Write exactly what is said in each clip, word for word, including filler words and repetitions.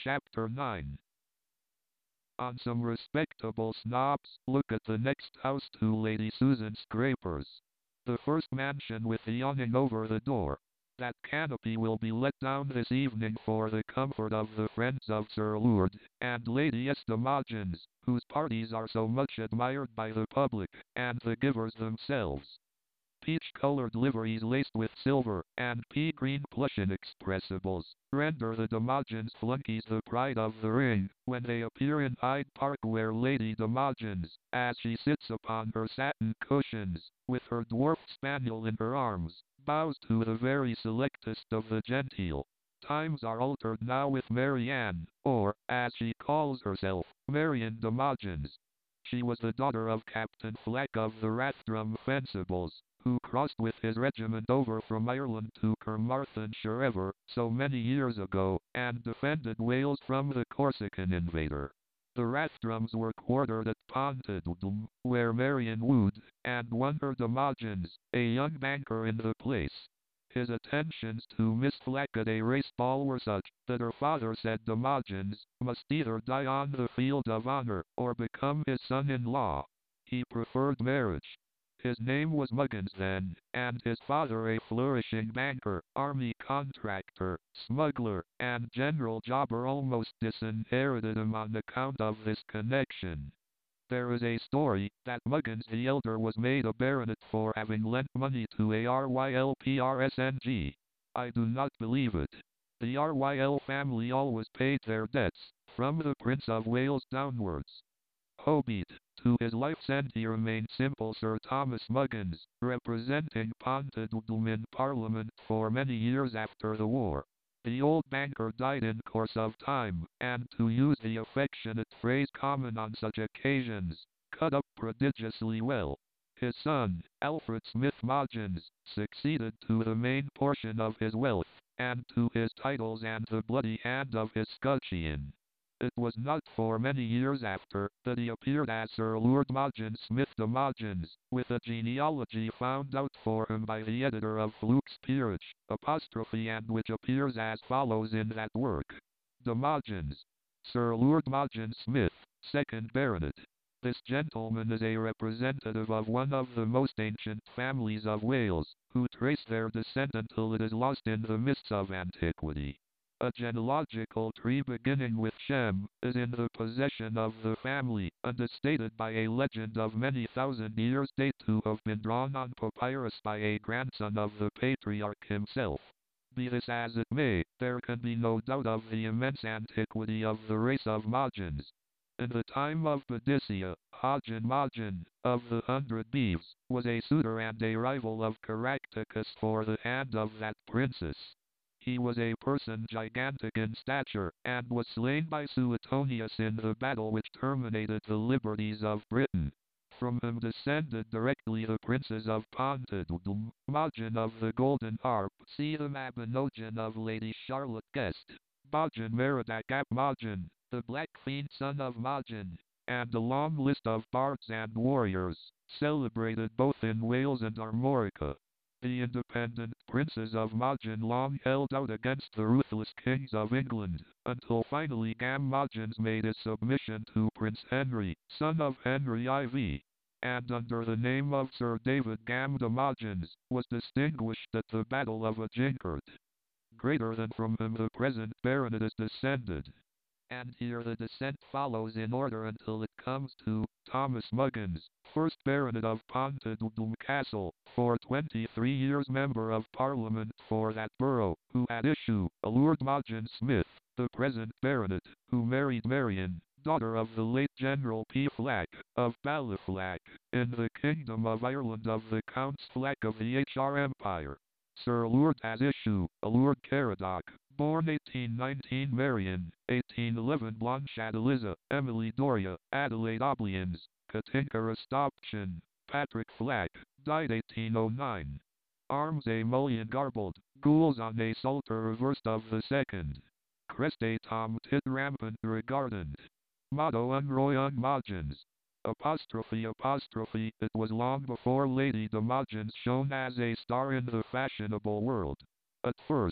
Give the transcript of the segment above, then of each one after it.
Chapter nine. On some respectable snobs, look at the next house to Lady Susan Scraper's. The first mansion with the awning over the door. That canopy will be let down this evening for the comfort of the friends of Sir Lord and Lady Estimogens, whose parties are so much admired by the public and the givers themselves. Peach-colored liveries laced with silver, and pea-green plush inexpressibles, render the Dimogens flunkies the pride of the ring, when they appear in Hyde Park, where Lady Dimogens, as she sits upon her satin cushions, with her dwarf spaniel in her arms, bows to the very selectest of the genteel. Times are altered now with Mary Ann, or, as she calls herself, Marian Dimogens. She was the daughter of Captain Flack of the Rathdrum Fencibles, who crossed with his regiment over from Ireland to Carmarthenshire ever so many years ago, and defended Wales from the Corsican invader. The Rathdrums were quartered at Pontyddwdlm, where Marian wooed, and won her Dimogens, a young banker in the place. His attentions to Miss Flack at a race ball were such, that her father said Dimogens must either die on the field of honor, or become his son-in-law. He preferred marriage. His name was Muggins then, and his father a flourishing banker, army contractor, smuggler, and general jobber, almost disinherited him on account of this connection. There is a story that Muggins the elder was made a baronet for having lent money to a R Y L P R S N G. I do not believe it. The R Y L family always paid their debts, from the Prince of Wales downwards. Hobart, to his life's end he remained simple Sir Thomas Muggins, representing Pontyddwdlm in Parliament for many years after the war. The old banker died in course of time, and to use the affectionate phrase common on such occasions, cut up prodigiously well. His son, Alfred Smith Moggins, succeeded to the main portion of his wealth, and to his titles and the bloody hand of his scutcheon. It was not for many years after that he appeared as Sir Lord Moggins Smith de Moggins, with a genealogy found out for him by the editor of Fluke's Peerage, apostrophe, and which appears as follows in that work. De Moggins. Sir Lord Moggins Smith, second Baronet. This gentleman is a representative of one of the most ancient families of Wales, who trace their descent until it is lost in the mists of antiquity. A genealogical tree beginning with Shem is in the possession of the family, and is stated by a legend of many thousand years' date to have been drawn on papyrus by a grandson of the patriarch himself. Be this as it may, there can be no doubt of the immense antiquity of the race of Moggins. In the time of Boadicea, Hodgin Moggin, of the Hundred Beeves, was a suitor and a rival of Caractacus for the hand of that princess. He was a person gigantic in stature, and was slain by Suetonius in the battle which terminated the liberties of Britain. From him descended directly the princes of Pontyddwdlm, Moggin of the Golden Harp, see the Mabinogion of Lady Charlotte Guest, Bogin Merodach ap Moggin, the Black Fiend son of Moggin, and a long list of bards and warriors, celebrated both in Wales and Armorica. The independent princes of Moggin long held out against the ruthless kings of England, until finally Gam Moggins made his submission to Prince Henry, son of Henry the First, and under the name of Sir David Gam de Moggins, was distinguished at the Battle of Agincourt. Greater than from him the present baronet is descended. And here the descent follows in order until it comes to Thomas Muggins, first Baronet of Pontyddwdlm Castle, for twenty-three years Member of Parliament for that borough, who had issue, a Lord Moggins Smith, the present Baronet, who married Marian, daughter of the late General P. Flack, of Ballyflack, in the Kingdom of Ireland of the Counts Flack of the H R Empire. Sir Lord has issue, a Lord Caradoc, born eighteen nineteen Marian, eighteen eleven Blanchard Eliza, Emily Doria, Adelaide Oblians, Katinka Rostopchin, Patrick Flack, died eighteen oh nine. Arms a mullion garbled, gules on a salter reversed of the second. Crest a tom tit rampant regardant. Motto unroy unmogens. Apostrophe apostrophe, it was long before Lady Dimogens shone as a star in the fashionable world. At first,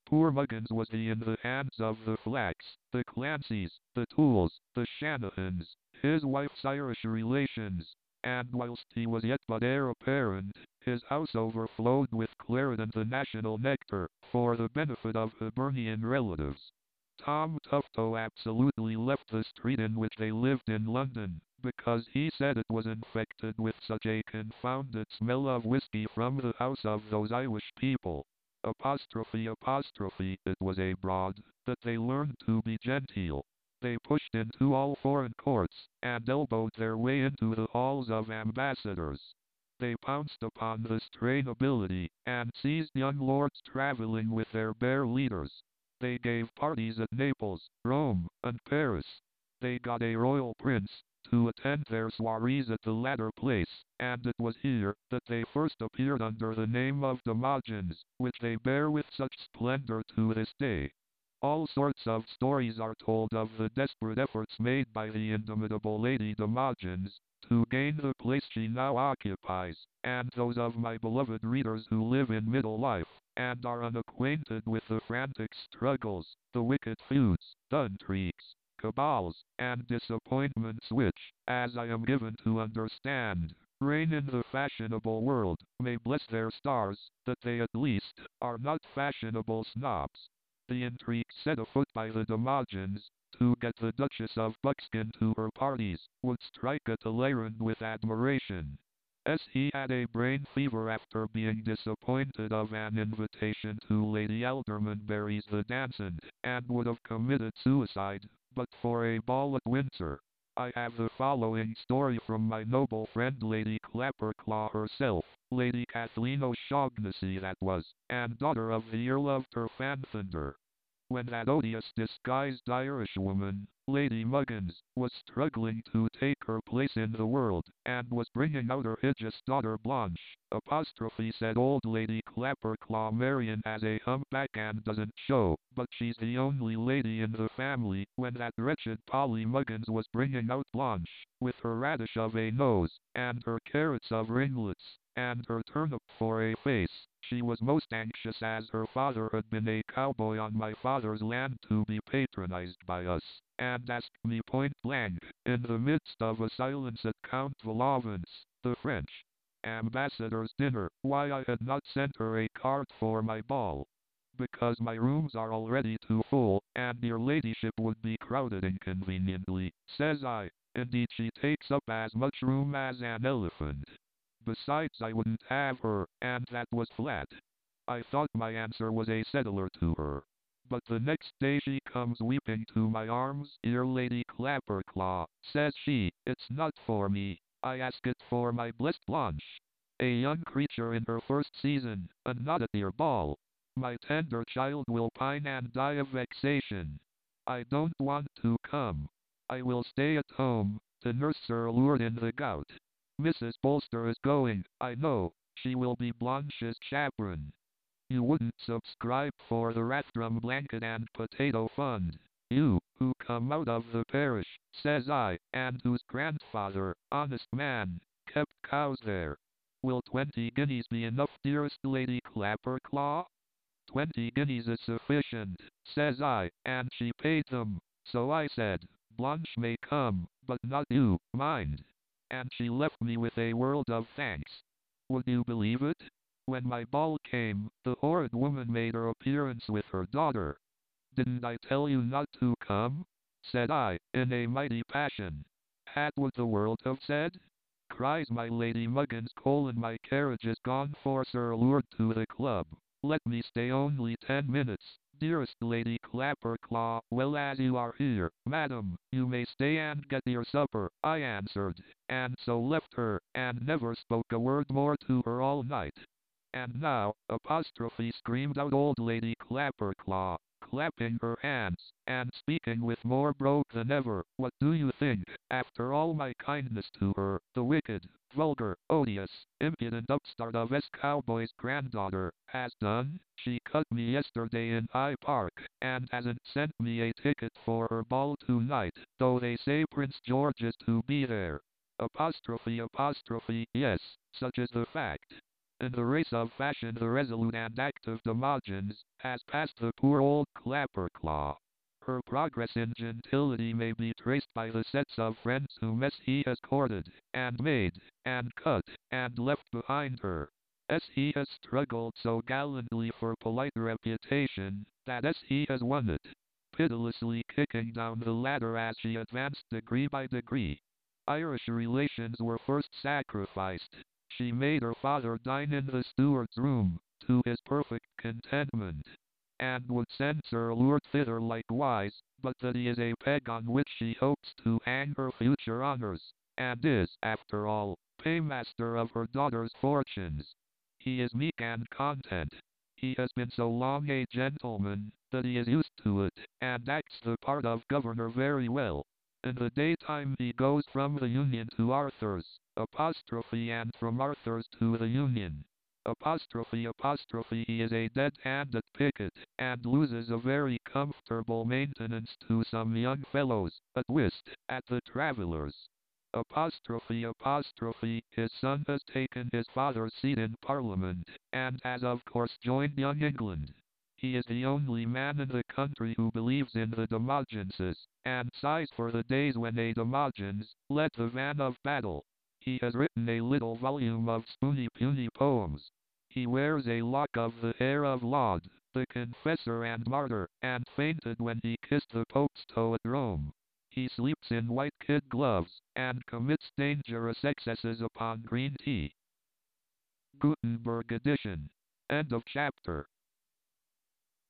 Poor Muggins was he in the hands of the Flacks, the Clancys, the Tooles, the Shanahans, his wife's Irish relations, and whilst he was yet but heir apparent, his house overflowed with claret and the national nectar, for the benefit of Hibernian relatives. Tom Tufto absolutely left the street in which they lived in London, because he said it was infected with such a confounded smell of whiskey from the house of those Irish people. Apostrophe apostrophe, it was abroad that they learned to be genteel. They pushed into all foreign courts, and elbowed their way into the halls of ambassadors. They pounced upon the stray nobility, and seized young lords travelling with their bear leaders. They gave parties at Naples, Rome, and Paris. They got a royal prince to attend their soirees at the latter place, and it was here that they first appeared under the name of Dimogens, which they bear with such splendor to this day. All sorts of stories are told of the desperate efforts made by the indomitable Lady Dimogens to gain the place she now occupies, and those of my beloved readers who live in middle life, and are unacquainted with the frantic struggles, the wicked feuds, the intrigues, cabals, and disappointments which, as I am given to understand, reign in the fashionable world, may bless their stars, that they at least are not fashionable snobs. The intrigue set afoot by the Dimogens to get the Duchess of Buckskin to her parties would strike a Talleyrand with admiration. As he had a brain fever after being disappointed of an invitation to Lady Aldermanbury's The Dancing, and would have committed suicide, but for a ball at Windsor. I have the following story from my noble friend Lady Clapperclaw herself, Lady Kathleen O'Shaughnessy that was, and daughter of the Earl of Terfanthinder. When that odious disguised Irishwoman, Lady Muggins, was struggling to take her place in the world, and was bringing out her hideous daughter Blanche, apostrophe said old Lady Clapperclaw, Marion has a humpback and doesn't show, but she's the only lady in the family. When that wretched Polly Muggins was bringing out Blanche, with her radish of a nose, and her carrots of ringlets, and her turnip for a face, she was most anxious, as her father had been a cowboy on my father's land, to be patronized by us, and asked me point blank, in the midst of a silence at Count Volavant's, the French ambassador's dinner, why I had not sent her a card for my ball. Because my rooms are already too full, and your ladyship would be crowded inconveniently, says I. Indeed, she takes up as much room as an elephant. Besides, I wouldn't have her, and that was flat. I thought my answer was a settler to her. But the next day she comes weeping to my arms. "Dear Lady Clapperclaw," says she, "it's not for me. I ask it for my blessed Blanche, a young creature in her first season, and not at your ball. My tender child will pine and die of vexation. I don't want to come. I will stay at home, to nurse Sir Luard in the gout. Missus Bolster is going, I know. She will be Blanche's chaperon. You wouldn't subscribe for the Rathdrum Blanket and Potato Fund, you, who come out of the parish," says I, "and whose grandfather, honest man, kept cows there. Will twenty guineas be enough, dearest Lady Clapperclaw?" "Twenty guineas is sufficient," says I, and she paid them. So I said, "Blanche may come, but not you, mind." And she left me with a world of thanks. Would you believe it? When my ball came, the horrid woman made her appearance with her daughter. "Didn't I tell you not to come?" said I, in a mighty passion. "Hat would the world have said?" Cries my Lady Muggins, colon, "My carriage is gone for Sir Luard to the club. Let me stay only ten minutes, dearest Lady Clapperclaw." "Well, as you are here, madam, you may stay and get your supper," I answered, and so left her, and never spoke a word more to her all night. "And now," apostrophe screamed out old Lady Clapperclaw, clapping her hands, and speaking with more brogue than ever, "what do you think, after all my kindness to her, the wicked, vulgar, odious, impudent upstart of S. Cowboy's granddaughter has done? She cut me yesterday in High Park, and hasn't sent me a ticket for her ball tonight, though they say Prince George is to be there." Apostrophe apostrophe, yes, such is the fact. In the race of fashion the resolute and active Diogenes has passed the poor old Clapperclaw. Her progress in gentility may be traced by the sets of friends whom S he has courted, and made, and cut, and left behind her. As he has struggled so gallantly for polite reputation, that as he has won it, pitilessly kicking down the ladder as she advanced degree by degree. Irish relations were first sacrificed. She made her father dine in the steward's room, to his perfect contentment, and would send Sir Luard thither likewise, but that he is a peg on which she hopes to hang her future honours, and is, after all, paymaster of her daughter's fortunes. He is meek and content. He has been so long a gentleman, that he is used to it, and acts the part of governor very well. In the daytime he goes from the Union to Arthur's, apostrophe, and from Arthur's to the Union. Apostrophe apostrophe he is a dead hand at picket, and loses a very comfortable maintenance to some young fellows, at whist, at the Travellers. Apostrophe apostrophe his son has taken his father's seat in Parliament, and has of course joined Young England. He is the only man in the country who believes in the Diogenesis, and sighs for the days when a Diogenes led the van of battle. He has written a little volume of spoony puny poems. He wears a lock of the hair of Laud, the confessor and martyr, and fainted when he kissed the Pope's toe at Rome. He sleeps in white kid gloves, and commits dangerous excesses upon green tea. Gutenberg edition. End of chapter.